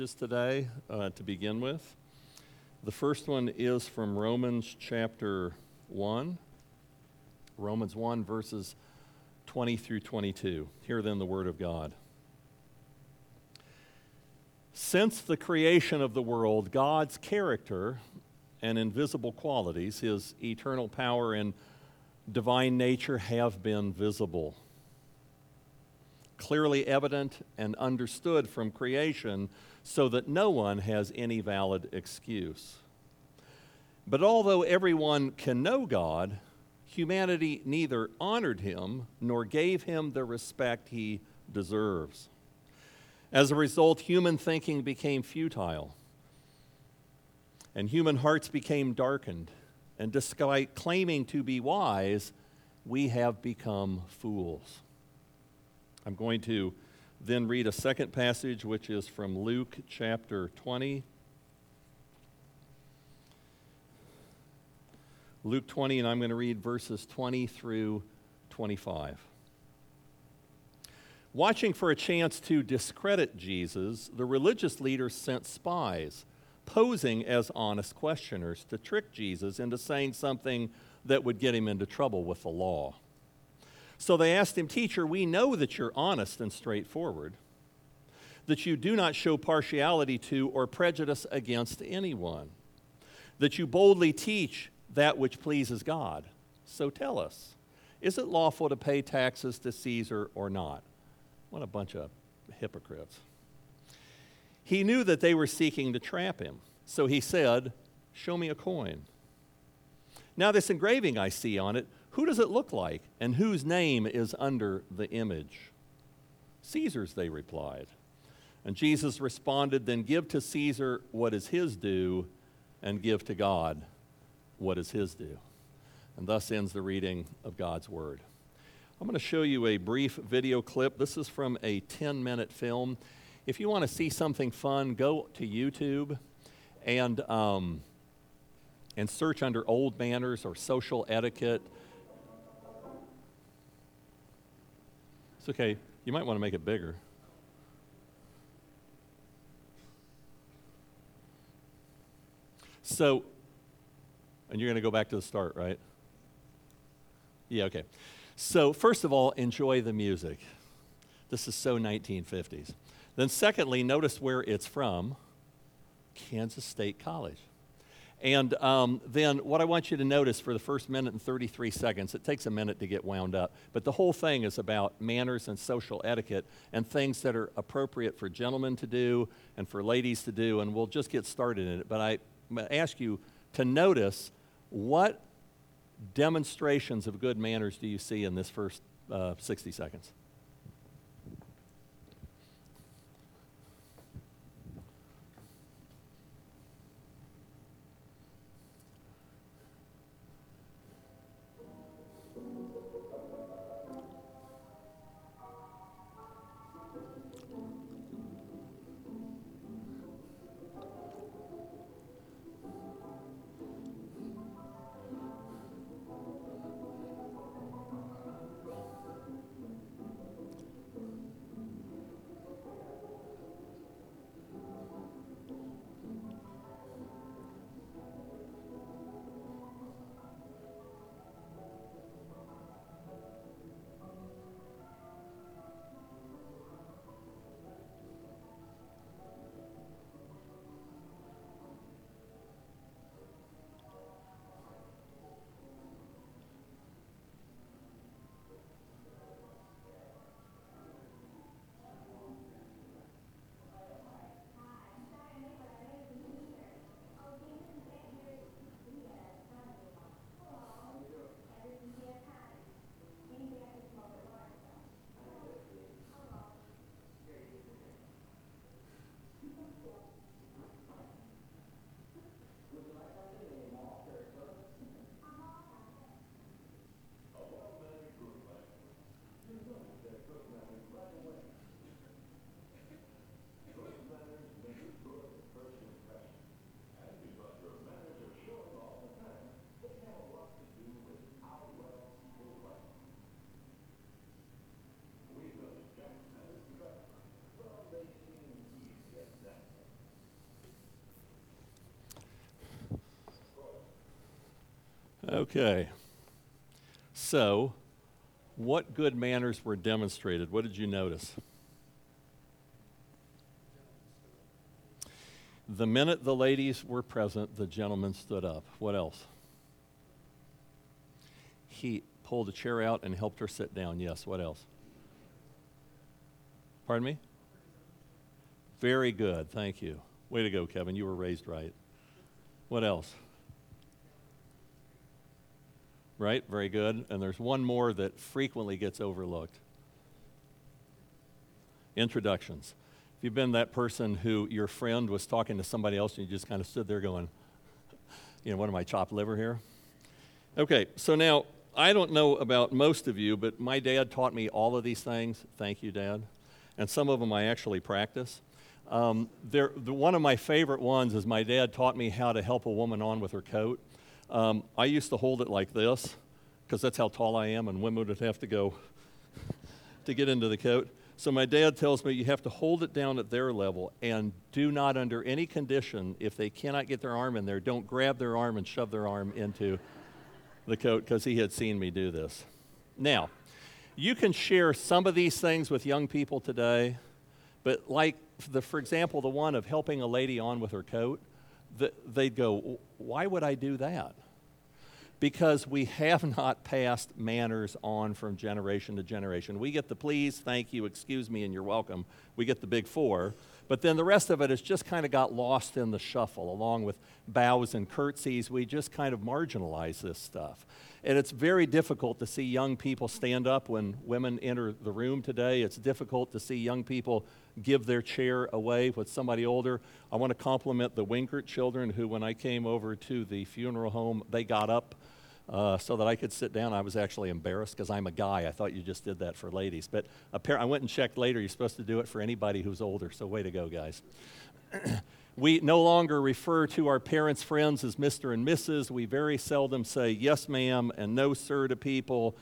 Today to begin with. The first one is from Romans chapter 1. Romans 1 verses 20 through 22. Hear then the word of God. Since the creation of the world, God's character and invisible qualities, his eternal power and divine nature have been visible, clearly evident and understood from creation, so that no one has any valid excuse. But although everyone can know God, humanity neither honored him nor gave him the respect he deserves. As a result, human thinking became futile, and human hearts became darkened. And despite claiming to be wise, we have become fools. I'm going to then read a second passage, which is from Luke chapter 20. Luke 20, and I'm going to read verses 20 through 25. Watching for a chance to discredit Jesus, the religious leaders sent spies, posing as honest questioners, to trick Jesus into saying something that would get him into trouble with the law. So they asked him, "Teacher, we know that you're honest and straightforward, that you do not show partiality to or prejudice against anyone, that you boldly teach that which pleases God. So tell us, is it lawful to pay taxes to Caesar or not?" What a bunch of hypocrites. He knew that they were seeking to trap him, so he said, "Show me a coin. Now this engraving I see on it, who does it look like, and whose name is under the image?" "Caesar's," they replied. And Jesus responded, "Then give to Caesar what is his due, and give to God what is his due." And thus ends the reading of God's word. I'm going to show you a brief video clip. This is from a 10-minute film. If you want to see something fun, go to YouTube and search under old manners or social etiquette. It's okay. You might want to make it bigger. So, and you're going to go back to the start, right? Yeah, okay. So, first of all, enjoy the music. This is so 1950s. Then secondly, notice where it's from, Kansas State College. And then what I want you to notice for the first minute and 33 seconds, it takes a minute to get wound up, but the whole thing is about manners and social etiquette and things that are appropriate for gentlemen to do and for ladies to do, and we'll just get started in it. But I ask you to notice, what demonstrations of good manners do you see in this first 60 seconds? Okay. So, what good manners were demonstrated? What did you notice? The minute the ladies were present, the gentleman stood up. What else? He pulled a chair out and helped her sit down. Yes, what else? Pardon me? Very good, thank you. Way to go, Kevin. You were raised right. What else? Right, very good. And there's one more that frequently gets overlooked. Introductions. If you've been that person who your friend was talking to somebody else and you just kind of stood there going, what am I, chopped liver here? Okay, so now, I don't know about most of you, but my dad taught me all of these things. Thank you, Dad. And some of them I actually practice. One of my favorite ones is my dad taught me how to help a woman on with her coat. I used to hold it like this, because that's how tall I am, and women would have to go to get into the coat. So my dad tells me you have to hold it down at their level, and do not under any condition, if they cannot get their arm in there, don't grab their arm and shove their arm into the coat, because he had seen me do this. Now, you can share some of these things with young people today, but like, for example, the one of helping a lady on with her coat, they'd go, why would I do that? Because we have not passed manners on from generation to generation. We get the please, thank you, excuse me, and you're welcome. We get the big four. But then the rest of it has just kind of got lost in the shuffle. Along with bows and curtsies, we just kind of marginalize this stuff. And it's very difficult to see young people stand up when women enter the room today. It's difficult to see young people give their chair away with somebody older. I want to compliment the Winkert children who, when I came over to the funeral home, they got up so that I could sit down. I was actually embarrassed because I'm a guy. I thought you just did that for ladies. But I went and checked later. You're supposed to do it for anybody who's older, so way to go, guys. We no longer refer to our parents' friends as Mr. and Mrs. We very seldom say yes, ma'am, and no, sir to people.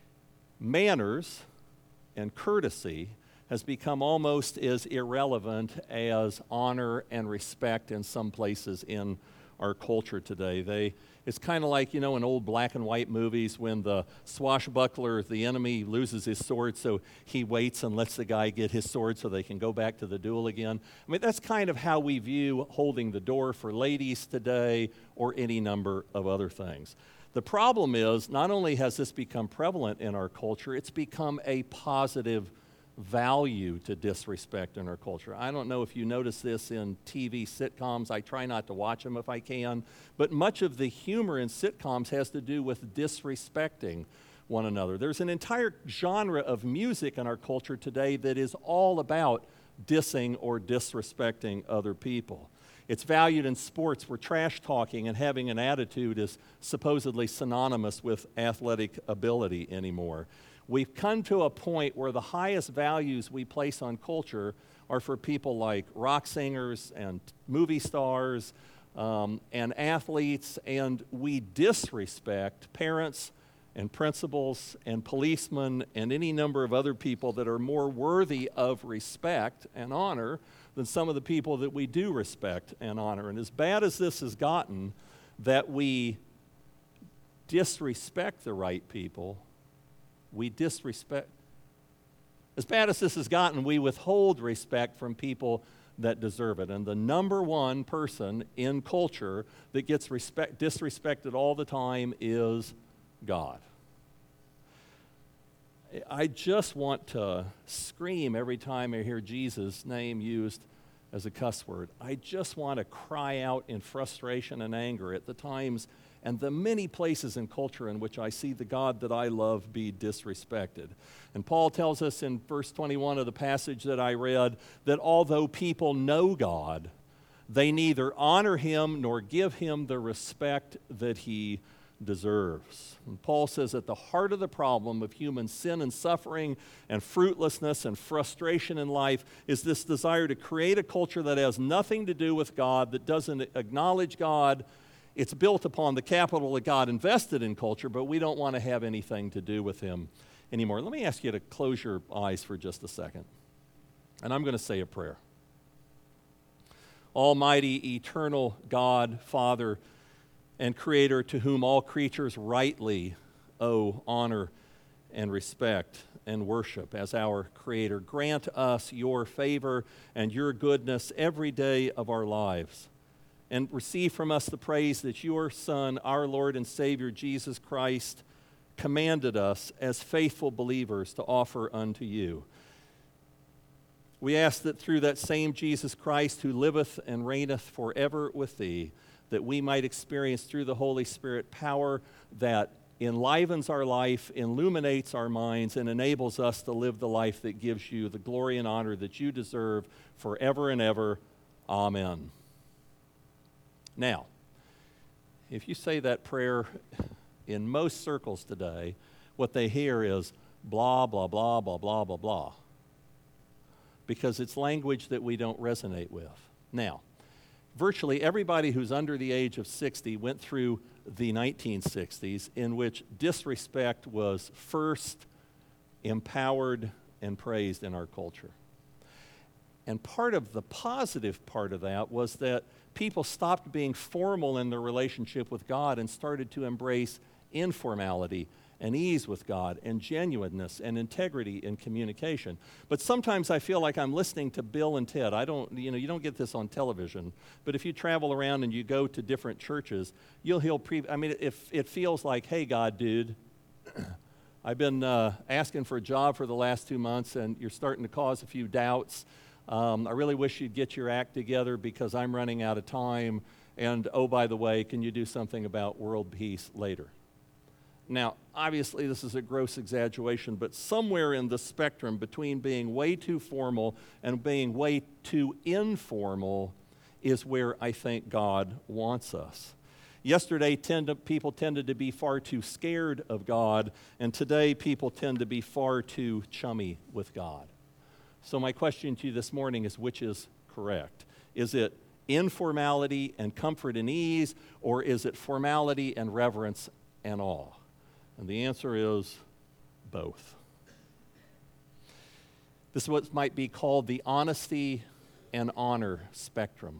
Manners and courtesy has become almost as irrelevant as honor and respect in some places in our culture today. It's kind of like, in old black and white movies when the swashbuckler, the enemy, loses his sword, so he waits and lets the guy get his sword so they can go back to the duel again. I mean, that's kind of how we view holding the door for ladies today or any number of other things. The problem is, not only has this become prevalent in our culture, it's become a positive value to disrespect in our culture. I don't know if you notice this in TV sitcoms. I try not to watch them if I can, but much of the humor in sitcoms has to do with disrespecting one another. There's an entire genre of music in our culture today that is all about dissing or disrespecting other people. It's valued in sports where trash talking and having an attitude is supposedly synonymous with athletic ability anymore. We've come to a point where the highest values we place on culture are for people like rock singers and movie stars and athletes, and we disrespect parents and principals and policemen and any number of other people that are more worthy of respect and honor than some of the people that we do respect and honor. And as bad as this has gotten, that we disrespect the right people, as bad as this has gotten, we withhold respect from people that deserve it. And the number one person in culture that gets disrespected all the time is God. I just want to scream every time I hear Jesus' name used as a cuss word. I just want to cry out in frustration and anger at the times and the many places in culture in which I see the God that I love be disrespected. And Paul tells us in verse 21 of the passage that I read that although people know God, they neither honor him nor give him the respect that he deserves. And Paul says that the heart of the problem of human sin and suffering and fruitlessness and frustration in life is this desire to create a culture that has nothing to do with God, that doesn't acknowledge God. It's built upon the capital that God invested in culture, but we don't want to have anything to do with him anymore. Let me ask you to close your eyes for just a second. And I'm going to say a prayer. Almighty, eternal God, Father, and Creator to whom all creatures rightly owe honor and respect and worship as our Creator, grant us your favor and your goodness every day of our lives, and receive from us the praise that your Son, our Lord and Savior, Jesus Christ, commanded us as faithful believers to offer unto you. We ask that through that same Jesus Christ who liveth and reigneth forever with thee, that we might experience through the Holy Spirit power that enlivens our life, illuminates our minds, and enables us to live the life that gives you the glory and honor that you deserve forever and ever. Amen. Now, if you say that prayer in most circles today, what they hear is blah, blah, blah, blah, blah, blah, blah, because it's language that we don't resonate with. Now, virtually everybody who's under the age of 60 went through the 1960s, in which disrespect was first empowered and praised in our culture. And part of the positive part of that was that people stopped being formal in their relationship with God and started to embrace informality and ease with God and genuineness and integrity in communication. But sometimes I feel like I'm listening to Bill and Ted. You don't get this on television, but if you travel around and you go to different churches, you'll hear it feels like, hey, God, dude, I've been asking for a job for the last 2 months, and you're starting to cause a few doubts. I really wish you'd get your act together because I'm running out of time. And, oh, by the way, can you do something about world peace later? Now, obviously, this is a gross exaggeration, but somewhere in the spectrum between being way too formal and being way too informal is where I think God wants us. Yesterday, people tended to be far too scared of God, and today people tend to be far too chummy with God. So my question to you this morning is, which is correct? Is it informality and comfort and ease, or is it formality and reverence and awe? And the answer is both. This is what might be called the honesty and honor spectrum.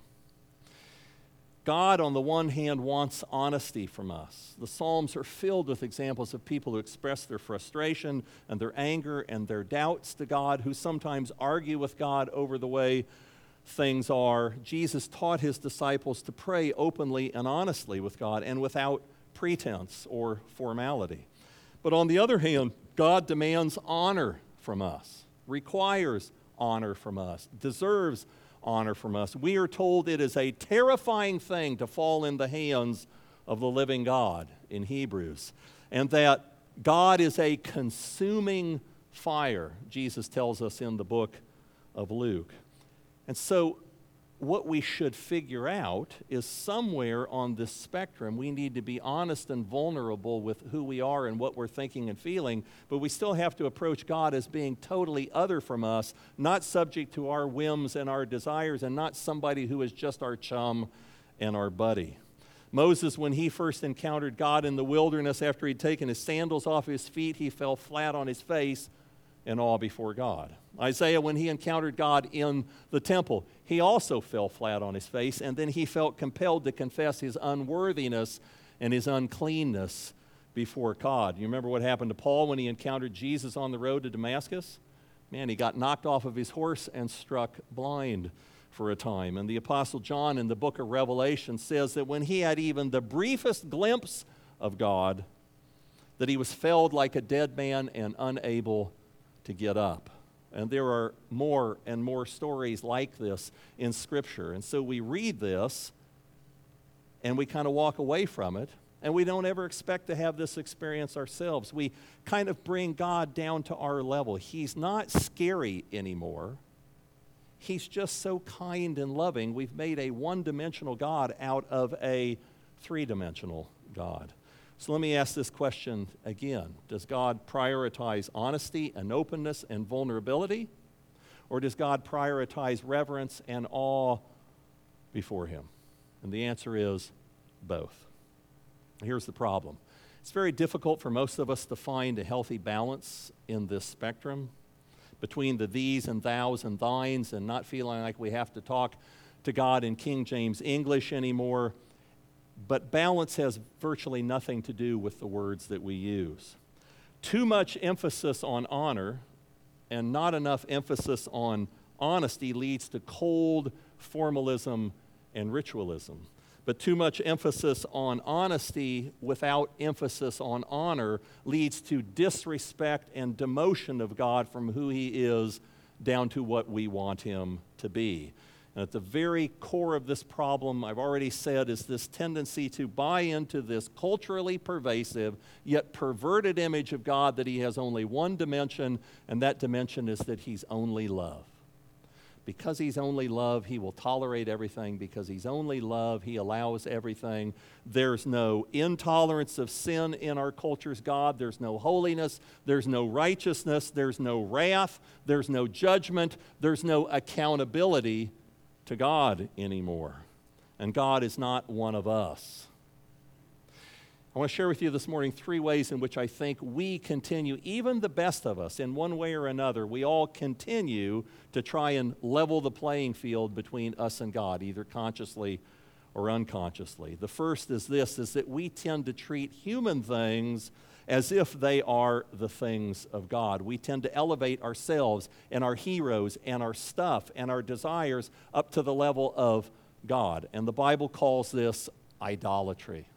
God, on the one hand, wants honesty from us. The Psalms are filled with examples of people who express their frustration and their anger and their doubts to God, who sometimes argue with God over the way things are. Jesus taught his disciples to pray openly and honestly with God and without pretense or formality. But on the other hand, God demands honor from us, requires honor from us, deserves honor from us. We are told it is a terrifying thing to fall in the hands of the living God in Hebrews, and that God is a consuming fire, Jesus tells us in the book of Luke. And so what we should figure out is somewhere on this spectrum, we need to be honest and vulnerable with who we are and what we're thinking and feeling, but we still have to approach God as being totally other from us, not subject to our whims and our desires, and not somebody who is just our chum and our buddy. Moses, when he first encountered God in the wilderness, after he'd taken his sandals off his feet, he fell flat on his face in awe before God. Isaiah, when he encountered God in the temple, he also fell flat on his face, and then he felt compelled to confess his unworthiness and his uncleanness before God. You remember what happened to Paul when he encountered Jesus on the road to Damascus? Man, he got knocked off of his horse and struck blind for a time. And the Apostle John in the book of Revelation says that when he had even the briefest glimpse of God, that he was felled like a dead man and unable to get up. And there are more and more stories like this in Scripture. And so we read this, and we kind of walk away from it, and we don't ever expect to have this experience ourselves. We kind of bring God down to our level. He's not scary anymore. He's just so kind and loving. We've made a one-dimensional God out of a three-dimensional God. So let me ask this question again. Does God prioritize honesty and openness and vulnerability? Or does God prioritize reverence and awe before him? And the answer is both. Here's the problem. It's very difficult for most of us to find a healthy balance in this spectrum between the these and thous and thines, and not feeling like we have to talk to God in King James English anymore, But balance has virtually nothing to do with the words that we use. Too much emphasis on honor and not enough emphasis on honesty leads to cold formalism and ritualism. But too much emphasis on honesty without emphasis on honor leads to disrespect and demotion of God from who He is down to what we want Him to be. And at the very core of this problem, I've already said, is this tendency to buy into this culturally pervasive yet perverted image of God that He has only one dimension, and that dimension is that He's only love. Because He's only love, He will tolerate everything. Because He's only love, He allows everything. There's no intolerance of sin in our culture's God. There's no holiness. There's no righteousness. There's no wrath. There's no judgment. There's no accountability to God anymore. And God is not one of us. I want to share with you this morning 3 ways in which I think we continue, even the best of us, in one way or another, we all continue to try and level the playing field between us and God, either consciously or unconsciously. The first is this, is that we tend to treat human things as if they are the things of God. We tend to elevate ourselves and our heroes and our stuff and our desires up to the level of God. And the Bible calls this idolatry.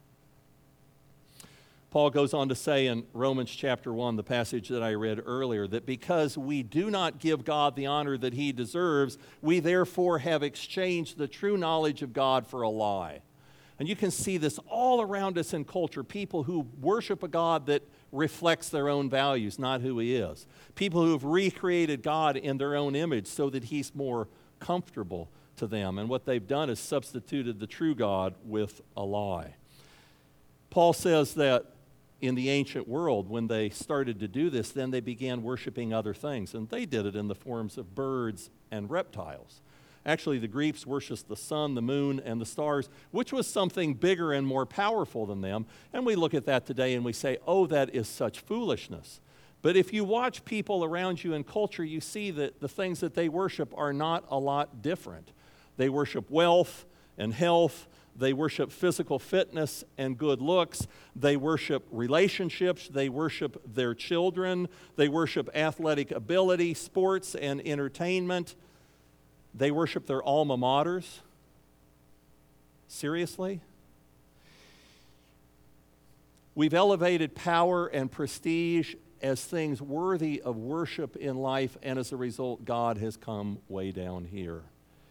Paul goes on to say in Romans chapter 1, the passage that I read earlier, that because we do not give God the honor that He deserves, we therefore have exchanged the true knowledge of God for a lie. And you can see this all around us in culture, people who worship a God that reflects their own values, not who He is. People who have recreated God in their own image so that He's more comfortable to them. And what they've done is substituted the true God with a lie. Paul says that in the ancient world, when they started to do this, then they began worshiping other things. And they did it in the forms of birds and reptiles. Actually, the Greeks worshiped the sun, the moon, and the stars, which was something bigger and more powerful than them. And we look at that today and we say, oh, that is such foolishness. But if you watch people around you in culture, you see that the things that they worship are not a lot different. They worship wealth and health. They worship physical fitness and good looks. They worship relationships. They worship their children. They worship athletic ability, sports, and entertainment. They worship their alma maters. Seriously? We've elevated power and prestige as things worthy of worship in life, and as a result, God has come way down here.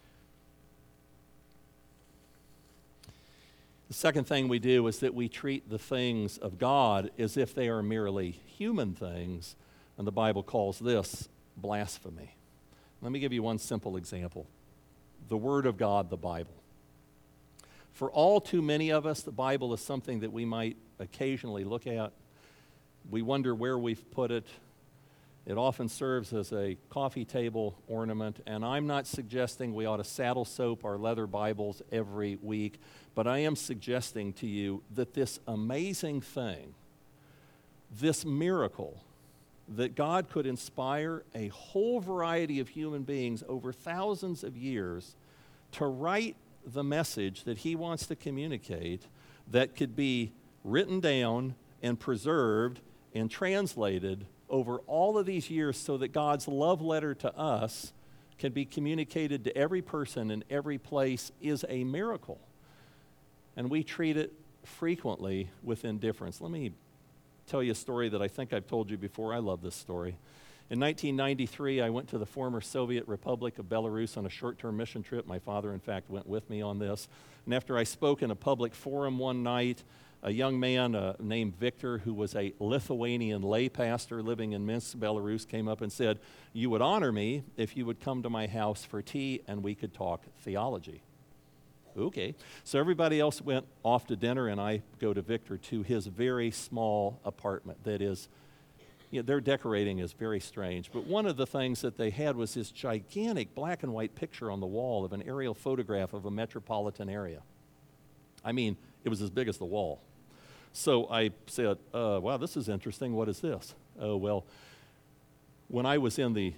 The second thing we do is that we treat the things of God as if they are merely human things, and the Bible calls this blasphemy. Let me give you one simple example. The Word of God, the Bible. For all too many of us, the Bible is something that we might occasionally look at. We wonder where we've put it. It often serves as a coffee table ornament, and I'm not suggesting we ought to saddle soap our leather Bibles every week, but I am suggesting to you that this amazing thing, this miracle, that God could inspire a whole variety of human beings over thousands of years to write the message that He wants to communicate, that could be written down and preserved and translated over all of these years so that God's love letter to us can be communicated to every person in every place, is a miracle. And we treat it frequently with indifference. Let me tell you a story that I think I've told you before. I love this story. In 1993, I went to the former Soviet Republic of Belarus on a short-term mission trip. My father, in fact, went with me on this. And after I spoke in a public forum one night, a young man named Victor, who was a Lithuanian lay pastor living in Minsk, Belarus, came up and said, "You would honor me if you would come to my house for tea and we could talk theology." Okay. So everybody else went off to dinner, and I go to Victor to his very small apartment that is, their decorating is very strange. But one of the things that they had was this gigantic black and white picture on the wall of an aerial photograph of a metropolitan area. I mean, it was as big as the wall. So I said, wow, this is interesting. What is this? Oh, well, when I was in the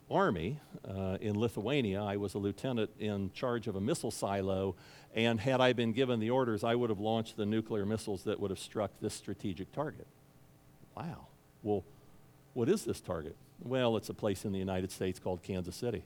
Army in Lithuania. I was a lieutenant in charge of a missile silo, and had I been given the orders, I would have launched the nuclear missiles that would have struck this strategic target. Wow. Well, what is this target? Well, it's a place in the United States called Kansas City.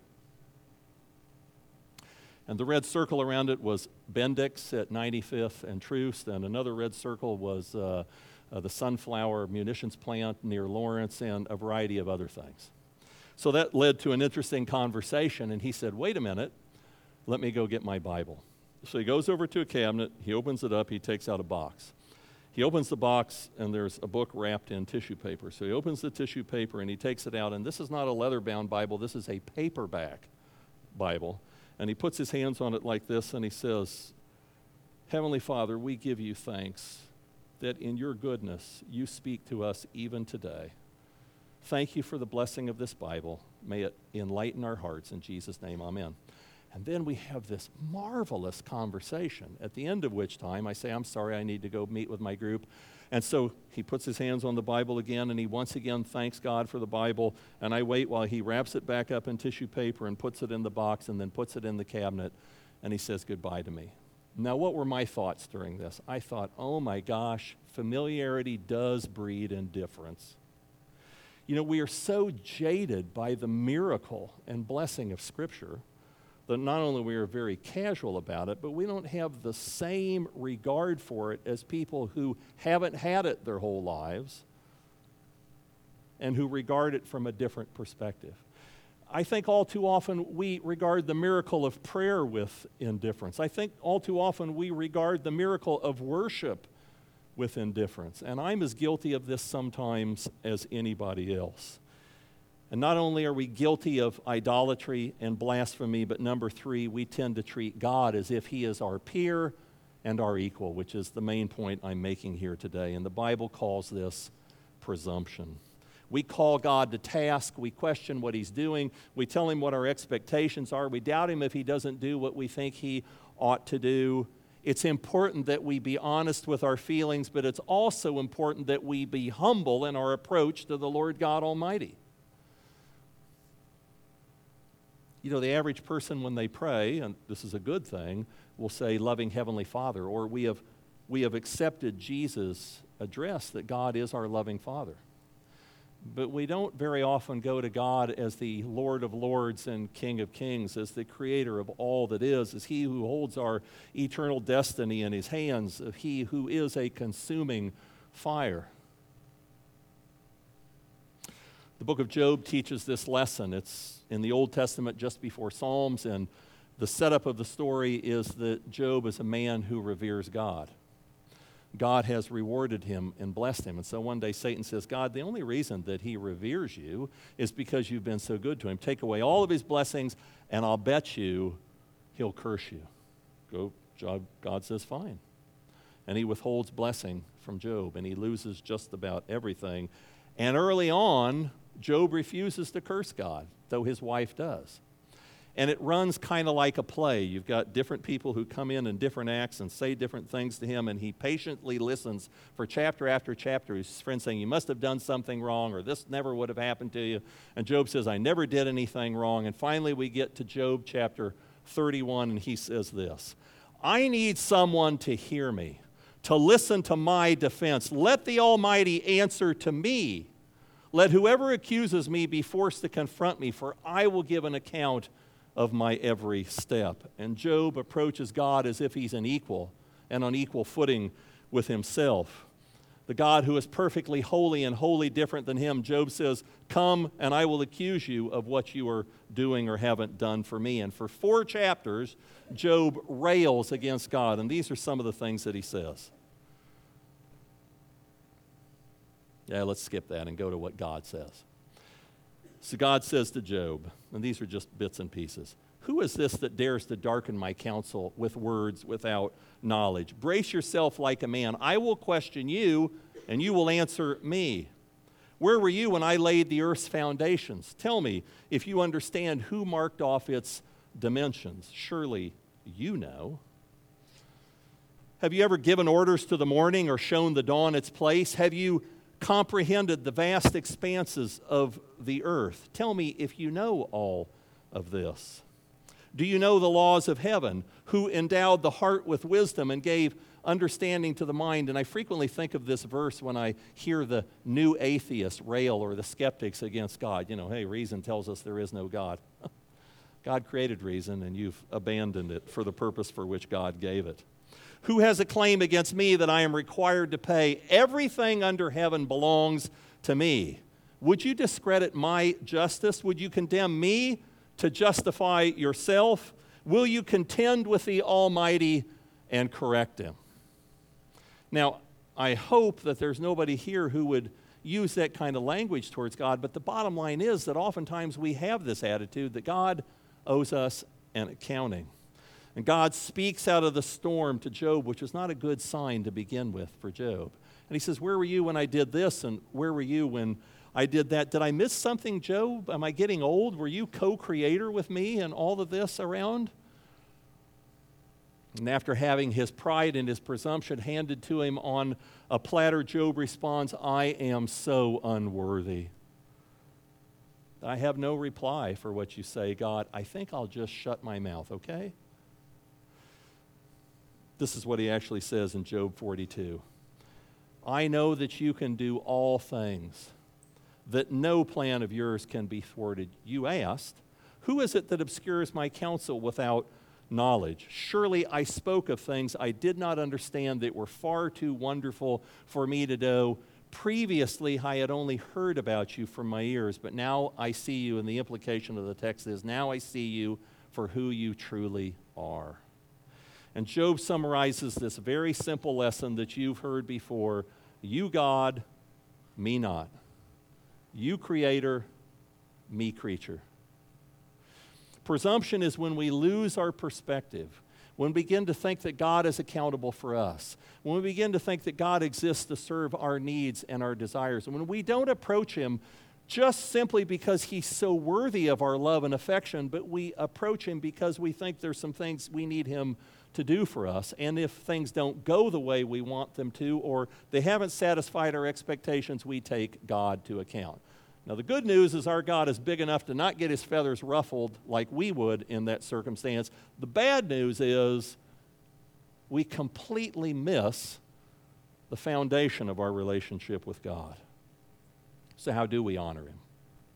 And the red circle around it was Bendix at 95th and Troost, and another red circle was the Sunflower Munitions Plant near Lawrence, and a variety of other things. So that led to an interesting conversation, and he said, wait a minute, let me go get my Bible. So he goes over to a cabinet, he opens it up, he takes out a box. He opens the box, and there's a book wrapped in tissue paper. So he opens the tissue paper, and he takes it out, and this is not a leather-bound Bible, this is a paperback Bible. And he puts his hands on it like this, and he says, Heavenly Father, we give you thanks that in your goodness you speak to us even today. Thank you for the blessing of this Bible. May it enlighten our hearts. In Jesus' name, amen. And then we have this marvelous conversation, at the end of which time I say, I'm sorry, I need to go meet with my group. And so he puts his hands on the Bible again, and he once again thanks God for the Bible, and I wait while he wraps it back up in tissue paper and puts it in the box and then puts it in the cabinet, and he says goodbye to me. Now, what were my thoughts during this? I thought, oh my gosh, familiarity does breed indifference. You know, we are so jaded by the miracle and blessing of Scripture that not only we are very casual about it, but we don't have the same regard for it as people who haven't had it their whole lives and who regard it from a different perspective. I think all too often we regard the miracle of prayer with indifference. I think all too often we regard the miracle of worship with indifference. And I'm as guilty of this sometimes as anybody else. And not only are we guilty of idolatry and blasphemy, but number 3, we tend to treat God as if he is our peer and our equal, which is the main point I'm making here today. And the Bible calls this presumption. We call God to task. We question what he's doing. We tell him what our expectations are. We doubt him if he doesn't do what we think he ought to do. It's important that we be honest with our feelings, but it's also important that we be humble in our approach to the Lord God Almighty. You know, the average person when they pray, and this is a good thing, will say, loving Heavenly Father, or we have accepted Jesus' address that God is our loving Father. But we don't very often go to God as the Lord of Lords and King of Kings, as the creator of all that is, as he who holds our eternal destiny in his hands, of he who is a consuming fire. The book of Job teaches this lesson. It's in the Old Testament just before Psalms, and the setup of the story is that Job is a man who reveres God. God has rewarded him and blessed him. And so one day Satan says, God, the only reason that he reveres you is because you've been so good to him. Take away all of his blessings, and I'll bet you he'll curse you. God says, fine. And he withholds blessing from Job, and he loses just about everything. And early on, Job refuses to curse God, though his wife does. And it runs kind of like a play. You've got different people who come in different acts and say different things to him, and he patiently listens for chapter after chapter. His friend saying, you must have done something wrong, or this never would have happened to you. And Job says, I never did anything wrong. And finally we get to Job chapter 31, and he says this, I need someone to hear me, to listen to my defense. Let the Almighty answer to me. Let whoever accuses me be forced to confront me, for I will give an account of my every step. And Job approaches God as if he's an equal and on equal footing with himself. The God who is perfectly holy and wholly different than him, Job says, come and I will accuse you of what you are doing or haven't done for me. And for 4 chapters, Job rails against God. And these are some of the things that he says. Yeah, let's skip that and go to what God says. So God says to Job, and these are just bits and pieces, who is this that dares to darken my counsel with words without knowledge? Brace yourself like a man. I will question you, and you will answer me. Where were you when I laid the earth's foundations? Tell me if you understand who marked off its dimensions. Surely you know. Have you ever given orders to the morning or shown the dawn its place? Have you comprehended the vast expanses of the earth? Tell me if you know all of this. Do you know the laws of heaven, who endowed the heart with wisdom and gave understanding to the mind? And I frequently think of this verse when I hear the new atheists rail, or the skeptics against God. You know, hey, reason tells us there is no God. God created reason, and you've abandoned it for the purpose for which God gave it. Who has a claim against me that I am required to pay? Everything under heaven belongs to me. Would you discredit my justice? Would you condemn me to justify yourself? Will you contend with the Almighty and correct him? Now, I hope that there's nobody here who would use that kind of language towards God, but the bottom line is that oftentimes we have this attitude that God owes us an accounting. And God speaks out of the storm to Job, which is not a good sign to begin with for Job. And he says, where were you when I did this? And where were you when I did that? Did I miss something, Job? Am I getting old? Were you co-creator with me and all of this around? And after having his pride and his presumption handed to him on a platter, Job responds, I am so unworthy. I have no reply for what you say, God. I think I'll just shut my mouth, okay? This is what he actually says in Job 42. I know that you can do all things, that no plan of yours can be thwarted. You asked, who is it that obscures my counsel without knowledge? Surely I spoke of things I did not understand that were far too wonderful for me to know. Previously, I had only heard about you from my ears, but now I see you, and the implication of the text is, now I see you for who you truly are. And Job summarizes this very simple lesson that you've heard before. You God, me not. You creator, me creature. Presumption is when we lose our perspective, when we begin to think that God is accountable for us, when we begin to think that God exists to serve our needs and our desires, and when we don't approach him just simply because he's so worthy of our love and affection, but we approach him because we think there's some things we need him to do for us, and if things don't go the way we want them to, or they haven't satisfied our expectations, we take God to account. Now, the good news is our God is big enough to not get his feathers ruffled like we would in that circumstance. The bad news is we completely miss the foundation of our relationship with God. So how do we honor him?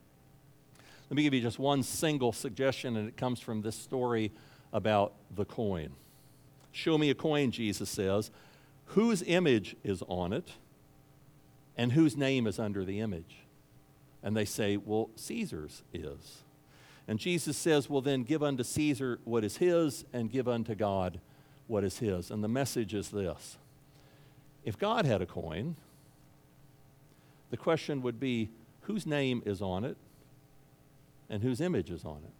Let me give you just one single suggestion, and it comes from this story about the coin. Show me a coin, Jesus says. Whose image is on it, and whose name is under the image? And they say, well, Caesar's is. And Jesus says, well, then give unto Caesar what is his, and give unto God what is his. And the message is this. If God had a coin, the question would be, whose name is on it, and whose image is on it?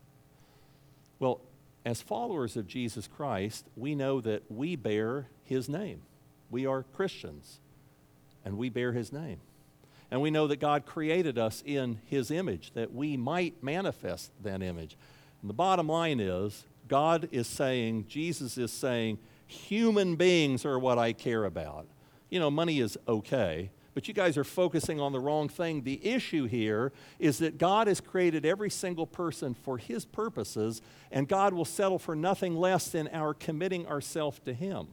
Well, as followers of Jesus Christ, we know that we bear his name. We are Christians, and we bear his name. And we know that God created us in his image, that we might manifest that image. And the bottom line is, God is saying, Jesus is saying, human beings are what I care about. You know, money is okay, but you guys are focusing on the wrong thing. The issue here is that God has created every single person for his purposes, and God will settle for nothing less than our committing ourselves to him.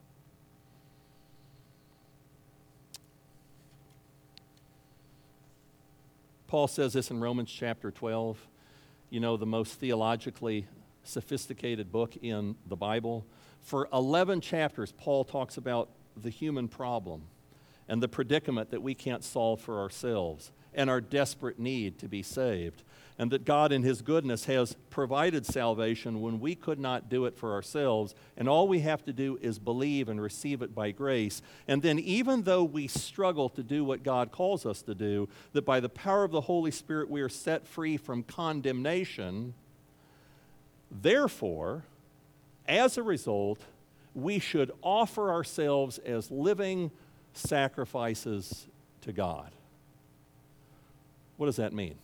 Paul says this in Romans chapter 12, you know, the most theologically sophisticated book in the Bible. For 11 chapters, Paul talks about the human problem and the predicament that we can't solve for ourselves and our desperate need to be saved, and that God in his goodness has provided salvation when we could not do it for ourselves, and all we have to do is believe and receive it by grace. And then even though we struggle to do what God calls us to do, that by the power of the Holy Spirit we are set free from condemnation. Therefore, as a result, we should offer ourselves as living sacrifices to God. What does that mean?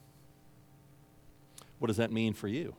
What does that mean for you?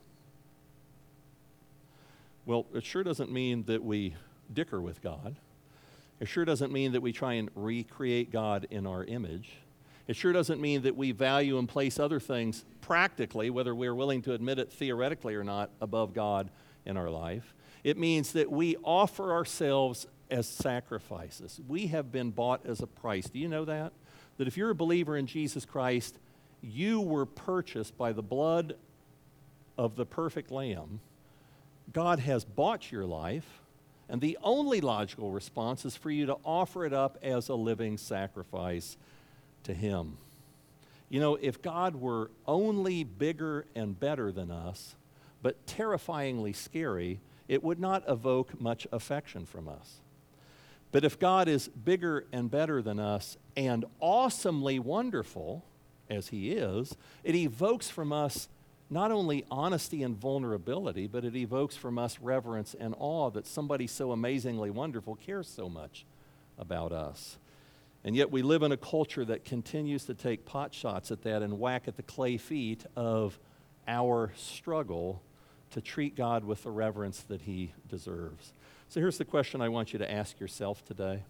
Well, it sure doesn't mean that we dicker with God. It sure doesn't mean that we try and recreate God in our image. It sure doesn't mean that we value and place other things practically, whether we're willing to admit it theoretically or not, above God in our life. It means that we offer ourselves as sacrifices. We have been bought as a price. Do you know that? That if you're a believer in Jesus Christ, you were purchased by the blood of the perfect Lamb. God has bought your life. And the only logical response is for you to offer it up as a living sacrifice to Him. You know, if God were only bigger and better than us, but terrifyingly scary, it would not evoke much affection from us. But if God is bigger and better than us and awesomely wonderful, as He is, it evokes from us not only honesty and vulnerability, but it evokes from us reverence and awe that somebody so amazingly wonderful cares so much about us. And yet we live in a culture that continues to take pot shots at that and whack at the clay feet of our struggle to treat God with the reverence that He deserves. So here's the question I want you to ask yourself today.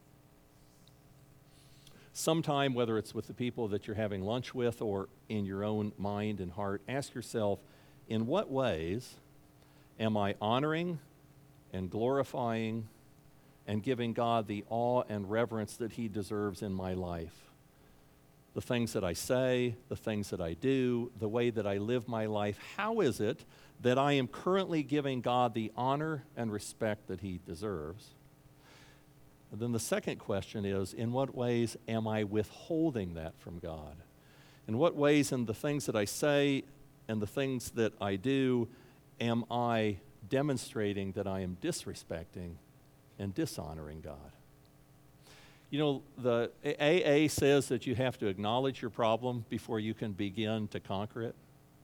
Sometime, whether it's with the people that you're having lunch with or in your own mind and heart, ask yourself, in what ways am I honoring and glorifying and giving God the awe and reverence that He deserves in my life? The things that I say, the things that I do, the way that I live my life, how is it that I am currently giving God the honor and respect that He deserves? And then the second question is, in what ways am I withholding that from God? In what ways in the things that I say and the things that I do am I demonstrating that I am disrespecting and dishonoring God? You know, the AA says that you have to acknowledge your problem before you can begin to conquer it.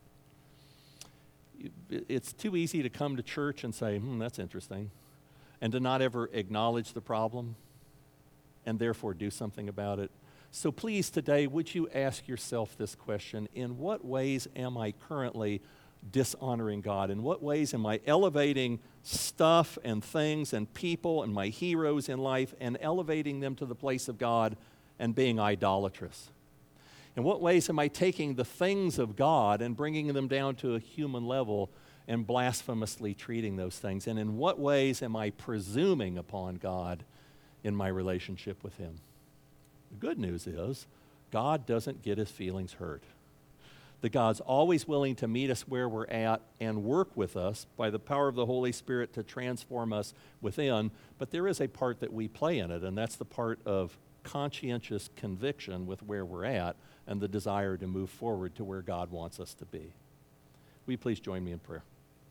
It's too easy to come to church and say, that's interesting, and to not ever acknowledge the problem and therefore do something about it. So please today, would you ask yourself this question: in what ways am I currently dishonoring God? In what ways am I elevating stuff and things and people and my heroes in life and elevating them to the place of God and being idolatrous? In what ways am I taking the things of God and bringing them down to a human level and blasphemously treating those things? And in what ways am I presuming upon God in my relationship with Him? The good news is God doesn't get His feelings hurt. That God's always willing to meet us where we're at and work with us by the power of the Holy Spirit to transform us within. But there is a part that we play in it, and that's the part of conscientious conviction with where we're at and the desire to move forward to where God wants us to be. Will you please join me in prayer?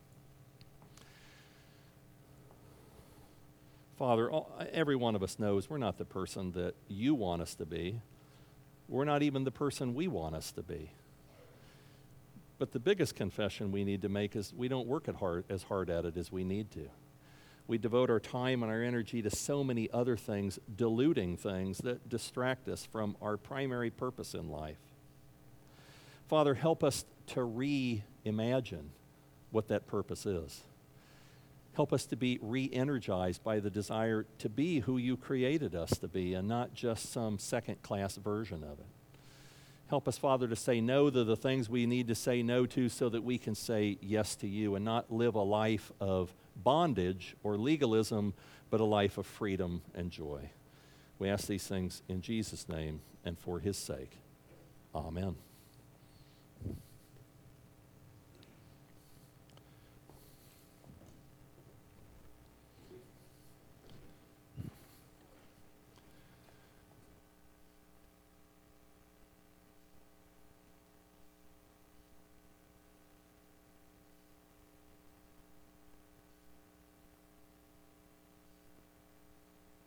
Father, every one of us knows we're not the person that you want us to be. We're not even the person we want us to be. But the biggest confession we need to make is we don't work as hard at it as we need to. We devote our time and our energy to so many other things, diluting things that distract us from our primary purpose in life. Father, help us to reimagine what that purpose is. Help us to be re-energized by the desire to be who you created us to be and not just some second-class version of it. Help us, Father, to say no to the things we need to say no to so that we can say yes to you and not live a life of bondage or legalism, but a life of freedom and joy. We ask these things in Jesus' name and for His sake. Amen.